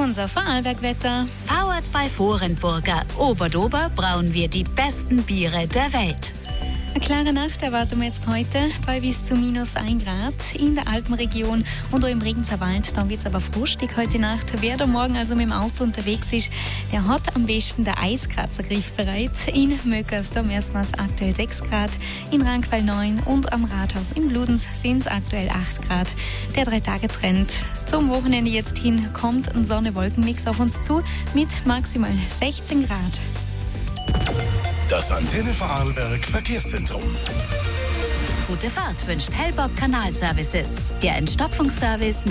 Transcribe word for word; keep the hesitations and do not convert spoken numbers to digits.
unser Vorarlberg-Wetter. Powered by Vorenburger. Oberdober brauen wir die besten Biere der Welt. Eine klare Nacht erwarten wir jetzt heute bei bis zu minus ein Grad in der Alpenregion und auch im Bregenzer Wald. Dann wird es aber frostig heute Nacht. Wer da morgen also mit dem Auto unterwegs ist, der hat am besten den Eiskratzer griffbereit. In Möckers, da messen wir es aktuell sechs Grad, in Rankweil neun und am Rathaus im Bludenz sind es aktuell acht Grad. Der Drei-Tage-Trend zum Wochenende jetzt hin kommt ein Sonne-Wolken-Mix auf uns zu mit maximal sechzehn Grad. Das Antenne Vorarlberg Verkehrszentrum. Gute Fahrt wünscht Hellbock Kanalservices. Der Entstopfungsservice